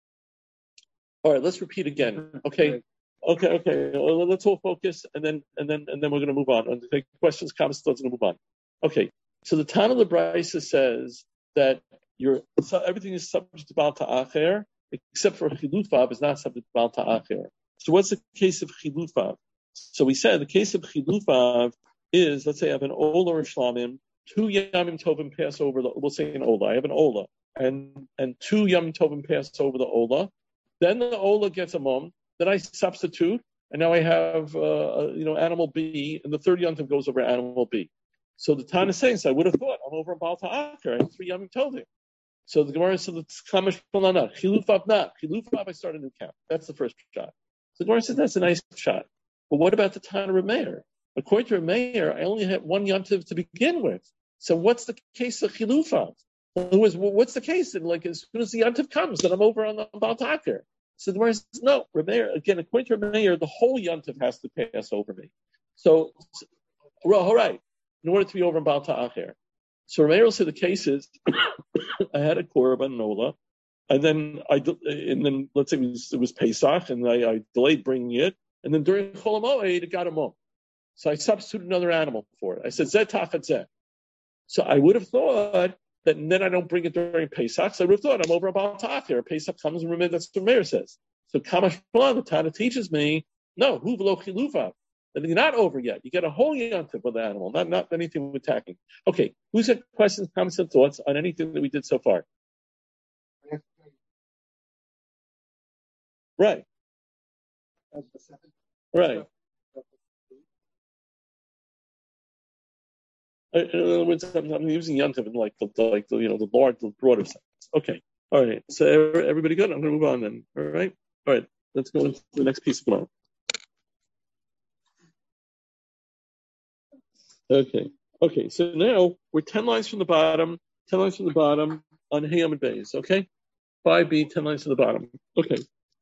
All right, let's repeat again. Okay. Well, let's all focus, and then we're going to move on. And take questions, comments, thoughts, and move on. Okay. So the Tana of the Brisa says that everything is subject to Baal Ta'acher, except for Chilufav is not subject to Baal Ta'acher. So what's the case of Chilufav? So we said the case of Chilufav is, let's say I have an Ola or Shlamim, 2 Yamim Tovim pass over we'll say an Ola. I have an Ola, and 2 Yamim Tovim pass over the Ola. Then the Ola gets a mum. Then I substitute, and now I have animal B, and the third Yontiv goes over animal B. So the Tana is saying, so I would have thought I'm over on Baal Ta'acher. I have 3 Yamim Tovim. So the Gemara says it's Kamash Polana. Chilufav not. Chilufav I start a new count. That's the first shot. So the Gemara says that's a nice shot. But what about the Tana Rav Meir? According to Rav Meir, I only had 1 Yontiv to begin with. So what's the case of Chilufav? In other words, what's the case? And like as soon as the Yontiv comes, then I'm over on the Baal Ta'acher. So the Gemara says, no, Rav Meir, again, according to Rav Meir, the whole Yontiv has to pass over me. So, all right, in order to be over on Baal Ta'acher. So Rav Meir will say the case is, I had a Korban Nola, and then let's say it was Pesach, and I delayed bringing it, and then during Chol Hamoed, it got a mum. So I substituted another animal for it. I said, Zeh Tachat Zeh. So I would have thought that, and then I don't bring it during Pesach, so I would have thought I'm over about Ta'acher. Pesach comes and remember that's what Meir says. So Kamash Malan, the Tana teaches me, no, Hu V'lo Chilufav. That you're not over yet. You get a whole Yontiv with the animal, not anything with tacking. Okay, who's got questions, comments, and thoughts on anything that we did so far? Right. Right. In other words, I'm using Yontiv in the large, the broader sense. Okay. All right. So everybody good? I'm going to move on then. All right. Let's go into the next piece of tomorrow. Okay. So now we're 10 lines from the bottom on Hayam and Bays. Okay. 5b, 10 lines to the bottom. Okay.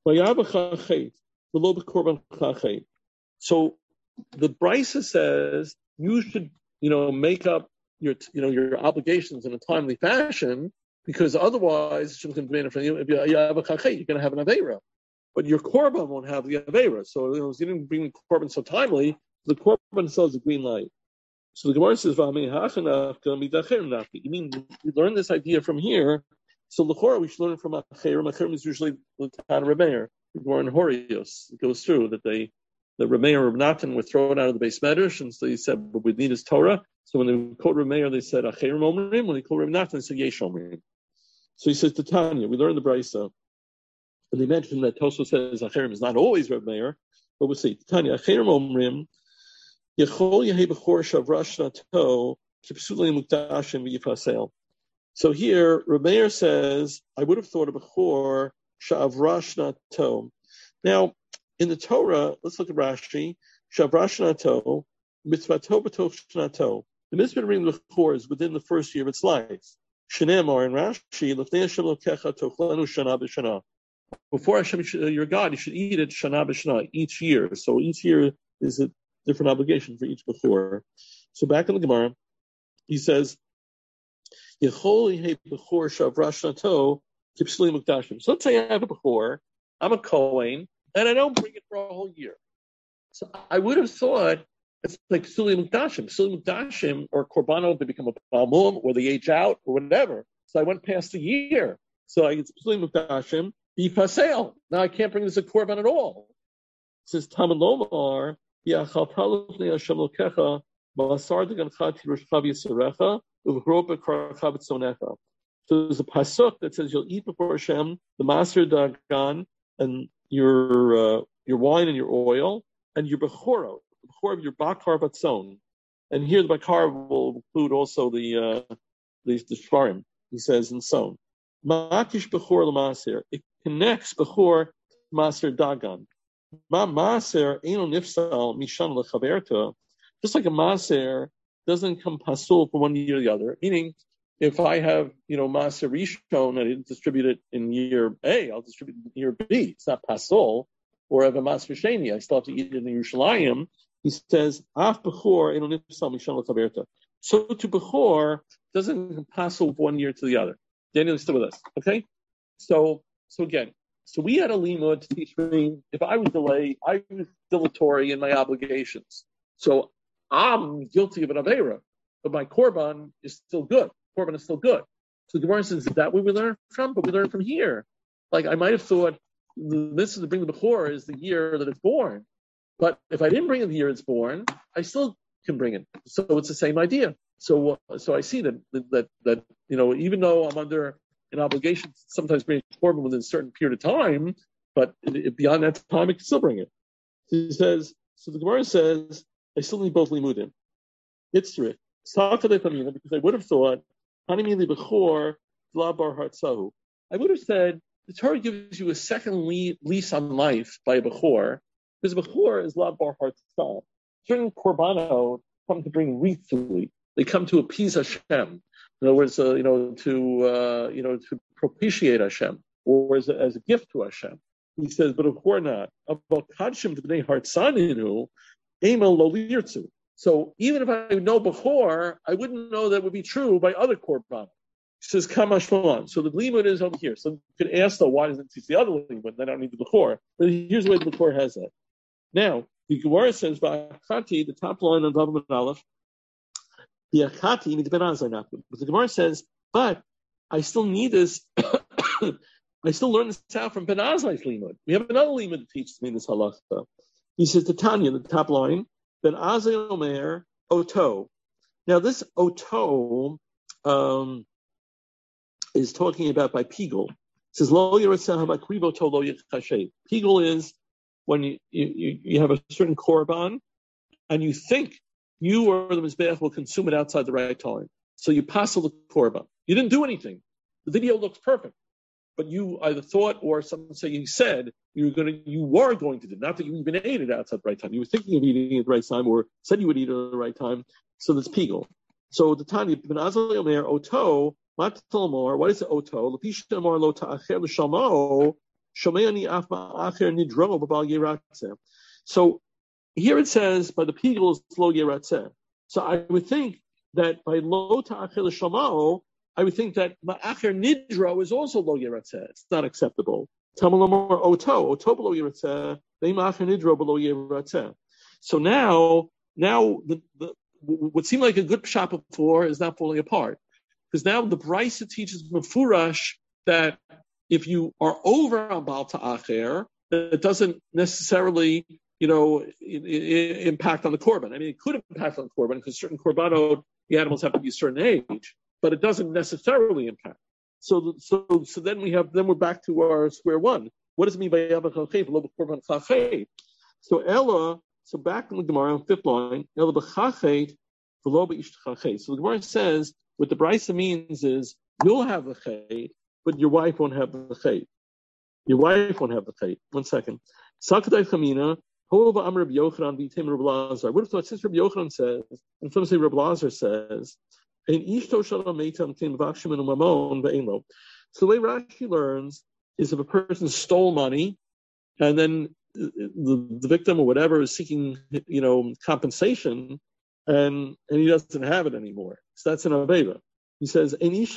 So the Brisa says you should, make up your obligations in a timely fashion, because otherwise you're going to have an Aveira. But your Korban won't have the Aveira. So you didn't bring the Korban so timely, the Korban still has a green light. So the Gemara says, you mean we learn this idea from here? So L'chora, we should learn from Acherim. Acherim is usually the Tan Remeir. The Gemara in Horios, it goes through that the Remeir and Natan were thrown out of the base medrash, and so he said, but we need his Torah. So when they quote Remeir, they said Acherim Omrim. When they quote Natan, they said Yesh Omrim. So he says to Tanya, we learn the Brisa, and they mentioned that Tosfos says Acherim is not always Remeir, but we'll see. Tanya, Acherim Omrim. So here, Remeir says, I would have thought of Bechor Sha'avrash Nato. Now, in the Torah, let's look at Rashi. Sha'avrash Nato, Mitzvato B'toch Shnato. The mitzvah to bring the Bechor is within the first year of its life. Shenemar in Rashi, L'fnei Hashem Lokecha Tochlanu Shana B'Shana. Before Hashem, your God, you should eat it Shana B'Shana, each year. So each year is a different obligation for each Bechor. So back in the Gemara, he says, so let's say I have a Bechor, I'm a Kohen, and I don't bring it for a whole year. So I would have thought it's like Psuli Mukdashim. Psuli Mukdashim or Korbanot, they become a Balmum, or they age out, or whatever. So I went past the year. So it's Psuli Mukdashim, B'Pasel. Now I can't bring this a Korban at all. It says, Talmud Lomar, so there's a pasuk that says you'll eat before Hashem the master dagan and your wine and your oil and your bechoro, the bechor of your bakar batzon. And here the bakar will include also the shvarim. He says in son. Makish bechor l'maser. It connects bechor master dagan. Maaser eno nifsal mishan lechaverta. Just like a maaser doesn't come pasul from one year to the other. Meaning, if I have maaser rishon, I didn't distribute it in year A, I'll distribute it in year B. It's not pasul. Or I have a maaser sheni, I still have to eat it in Yerushalayim. He says af bechor eno nifsal mishan lechaverta. So to bechor doesn't come pasul from one year to the other. Daniel is still with us, okay? So again. So we had a limud to teach me if I was delayed, I was dilatory in my obligations. So I'm guilty of an Aveira, but my Korban is still good. Korban is still good. So the Gemara says, is that where we learn from? But we learn from here. Like I might have thought this is to bring the Bechor is the year that it's born. But if I didn't bring it the year it's born, I still can bring it. So it's the same idea. So I see that even though I'm under an obligation to sometimes bring a korban within a certain period of time, but beyond that time, I can still bring it. He says, so the Gemara says, I still need both limudim. It's true. Because I would have thought, I would have said, the Torah gives you a second lease on life by a Bechor, because a Bechor is la bar hartzah. Certain korbanot come to bring ritually. They come to appease Hashem. In other words, to propitiate Hashem, or as a gift to Hashem. He says, but of course not. So even if I know before, I wouldn't know that would be true by other korban. He says, Kamashmalan. So the limud is over here. So you could ask, though, why doesn't it teach the other limud? Then I don't need the bechor. But here's the way the bechor has that. Now, the Gemara says, V'achati, the top line on Vav and Aleph, the Achati means Ben Azai not. But the Gemara says, but I still need this. I still learn this out from Ben Azai's limud. We have another limud that teaches me this halacha. He says to Tanya, the top line, Ben Azai Omer Oto. Now this Oto is talking about by Pigul. It says Lo Yerusah Makrivo To Lo Yichashay. Pigul is when you have a certain korban and you think you or the Mizbeach will consume it outside the right time. So you passel the korban. You didn't do anything. The video looks perfect. But you either thought or some say you said you were going to do, not that you even ate it outside the right time. You were thinking of eating it at the right time or said you would eat it at the right time. So that's Pigul. So the Tanya, Ben Azai Omer Oto, Matalmor, what is the oto? Lepisha mor lo ta'acher l'shalmao, shomeani af ma'acher nidro b'bal yeratzeh. So here it says, by the pigels, lo yeratzeh. So I would think that by lo ta'acher l'shalmao, I would think that ma'acher nidro is also lo yeratzeh. It's not acceptable. Tamalomor oto below yeratzeh, they ma'acher nidro below yeratzeh. So now the what seemed like a good pshat before is now falling apart. Because now the Brisa teaches Mefurash that if you are over on Baal Ta'acher, it doesn't necessarily, impact on the korban. I mean, it could impact on the korban because certain korbanot, the animals have to be a certain age, but it doesn't necessarily impact. So then we're back to our square one. What does it mean by Yavach Chachev, lo b'korban chachev? So back in the Gemara on fifth line, Ela b'chachev, v'lo b'ish chachev. So the Gemara says, what the Brisa means is you'll have the chay, but your wife won't have the chay. Your wife won't have the chay. 1 second. Sakadai Chamina, Hova Amr Rabbi Yochanan v'Yitem Rabbi Lazar. What if since Rabbi Yochanan says, and some say Rabbi Lazar says, Ein ishto shalom meitam tim v'akshim enu mamon ve'eno. So the way Rashi learns is if a person stole money, and then the victim or whatever is seeking, compensation, and he doesn't have it anymore. So that's an aveda. He says,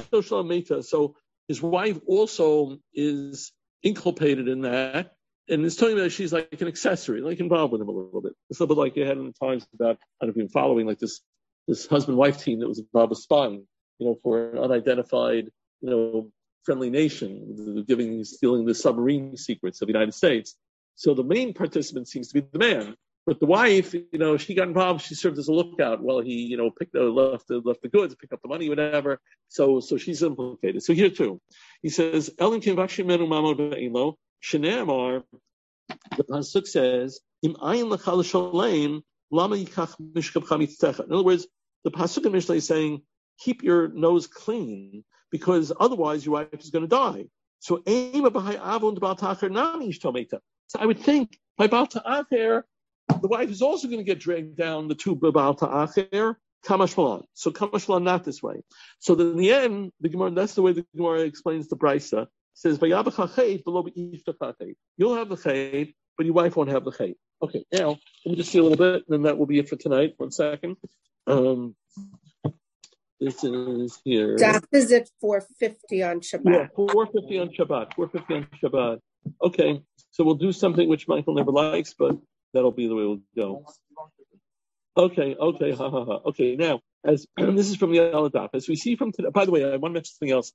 so his wife also is inculpated in that, and it's telling me that she's like an accessory, like involved with him a little bit. It's a little bit like you had in the times about, I don't know if you've been following, like this husband-wife team that was involved with spying, for an unidentified, friendly nation, stealing the submarine secrets of the United States. So the main participant seems to be the man. But the wife, she got involved. She served as a lookout while he, left the goods, picked up the money, whatever. So she's implicated. So here too, he says, "Elim kivakshim menu mamod ve'elo shene'amar." The pasuk says, "Im ayin lachal shalem lama yikach mishkabcha mitztecha." In other words, the pasuk in Mishnah is saying, "Keep your nose clean, because otherwise your wife is going to die." So ema b'hai avon b'al ta'acher nami ishtometa. So I would think by b'al ta'acher, the wife is also going to get dragged down the tube of Baal Ta'acher, Kamashmalan. So Kamashmalan not this way. So then in the end, the Gemara, that's the way the Gemara explains the Brisa. It says, you'll have the chay, but your wife won't have the chay. Okay, now, let me just see a little bit, and then that will be it for tonight. 1 second. This is here. That is at 4:50 on Shabbat. Yeah, 4:50 on Shabbat. 4:50 on Shabbat. Okay, so we'll do something which Michael never likes, but that'll be the way we'll go. Okay. Okay, now, as this is from the Aladaf. As we see from today, by the way, I want to mention something else.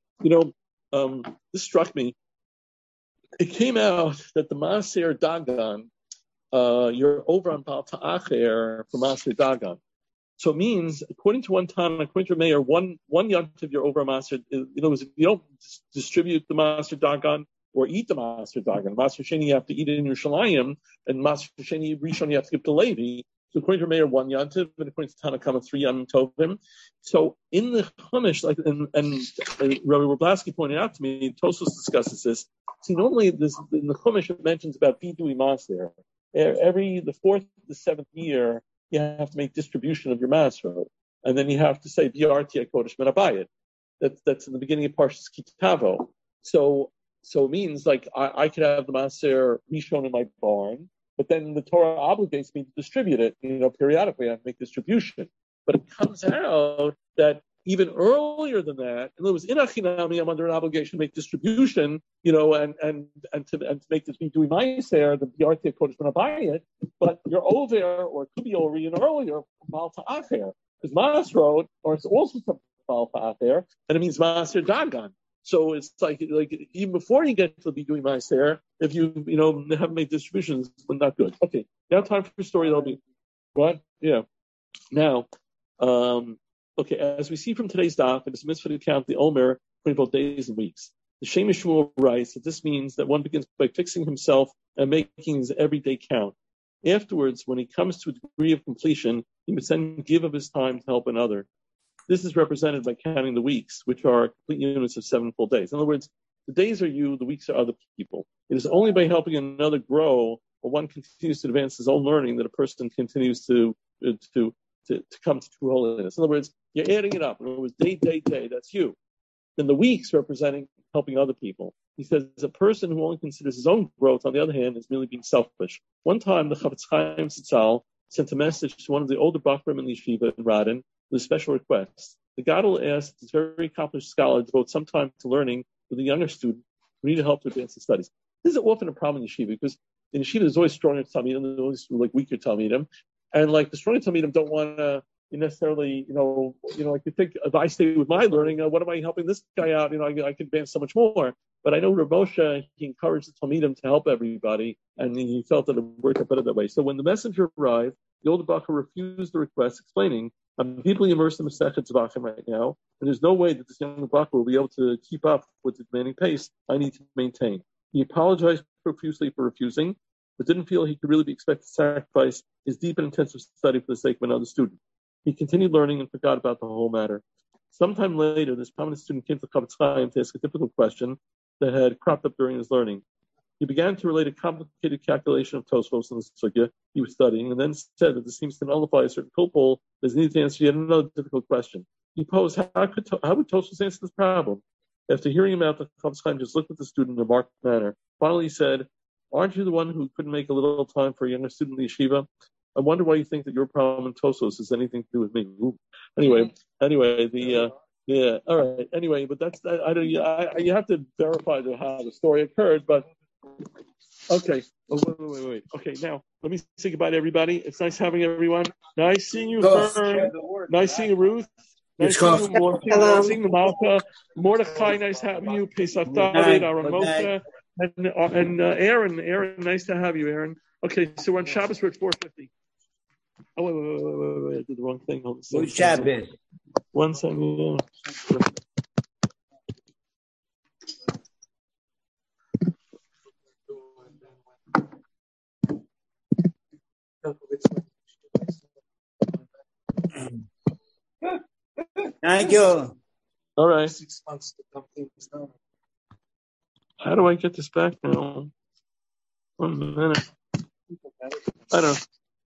This struck me. It came out that the Maaser Dagan, you're over on Baal Ta'acher for Maaser Dagan. So it means, according to one Tana, according to Meir, one Yantiv you're over a Maaser. In other words, if you don't distribute the Maaser Dagan, or eat the Maaser Dagan. Maaser Sheni you have to eat it in Yerushalayim, and Maaser Sheni Rishon you have to give to Levi. So according to Meir, 1 Yantiv, and according to Tanakama, 3 Yom Tovim. So in the Chumash, and Rabbi Roblasky pointed out to me, Tosfos discusses this. See, normally in the Chumash it mentions about Bidui Maaser. Every the 4th, the 7th year, you have to make distribution of your Maaser, and then you have to say B'Arti Kodesh Merabayit. That's in the beginning of Parshas Kitavo. So it means like I could have the Maaser Rishon in my barn, but then the Torah obligates me to distribute it, periodically. I make distribution. But it comes out that even earlier than that, in other words, in Achinami, I'm under an obligation to make distribution, and to make this be doing Maaser, the B'Arti Kodesh Merabayit, but you're over, or it could be over even earlier, Baal Ta'acher. Because Maasrot, or it's also something Baal Ta'acher, and it means Maaser Dagan. So it's like even before you get to be doing Maaser, if you haven't made distributions, but not good. Okay, now time for a story. That'll be what? Yeah. Now, okay, as we see from today's daf, it is mitzvah to count the Omer for both days and weeks. The Shemesh Shmuel writes that this means that one begins by fixing himself and making his everyday count. Afterwards, when he comes to a degree of completion, he must then give of his time to help another. This is represented by counting the weeks, which are complete units of 7 full days. In other words, the days are you, the weeks are other people. It is only by helping another grow, or one continues to advance his own learning, that a person continues to come to true holiness. In other words, you're adding it up. In other words, day, that's you. then the weeks representing helping other people. He says a person who only considers his own growth, on the other hand, is merely being selfish. One time, the Chavetz Chaim Sitzal sent a message to one of the older Bachrim in the yeshiva in Radin with a special request. The Gadol asked this very accomplished scholar to devote some time to learning with a younger student who needed help to advance his studies. This is often a problem in yeshiva because in yeshiva there's always stronger talmidim, there's always like weaker talmidim, and like the stronger talmidim don't want to necessarily, like you think if I stay with my learning, what am I helping this guy out? I can advance so much more. But I know Rav Moshe, he encouraged the talmidim to help everybody, and he felt that it worked out better that way. So when the messenger arrived, the older Bachar refused the request, explaining, I'm deeply immersed in Masechet Zvachim right now, and there's no way that this young Bachar will be able to keep up with the demanding pace I need to maintain. He apologized profusely for refusing, but didn't feel he could really be expected to sacrifice his deep and intensive study for the sake of another student. He continued learning and forgot about the whole matter. Sometime later, this prominent student came to Chavetz Chaim to ask a difficult question that had cropped up during his learning. He began to relate a complicated calculation of Tosfos in the sugya he was studying, and then said that this seems to nullify a certain pilpul that is needed to answer yet another difficult question. He posed, how would Tosfos answer this problem? After hearing him out, the Chavetz Chaim just looked at the student in a marked manner. Finally, he said, aren't you the one who couldn't make a little time for a younger student in the yeshiva? I wonder why you think that your problem in Tosfos has anything to do with me. Ooh. Anyway, all right. Anyway, but that's you have to verify how the story occurred. But okay, wait. Okay, now let me say goodbye to everybody. It's nice having everyone. Nice seeing you, Fern. Nice seeing you, Ruth. Nice seeing you, nice seeing you, Malka. Mordechai, nice having you. Pesach David, Aramosa, and Aaron. Aaron, nice to have you, Aaron. Okay, so we're on Shabbos. We're at 4:50. Oh, wait. I did the wrong thing. Hold on. Shabbos. 1 second. Thank you. All right. 6 months to come things down. How do I get this back now? 1 minute. I don't know.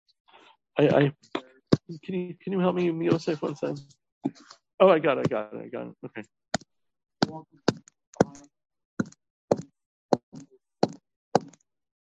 Can you help me, Yosef, 1 second? Oh, I got it. Okay.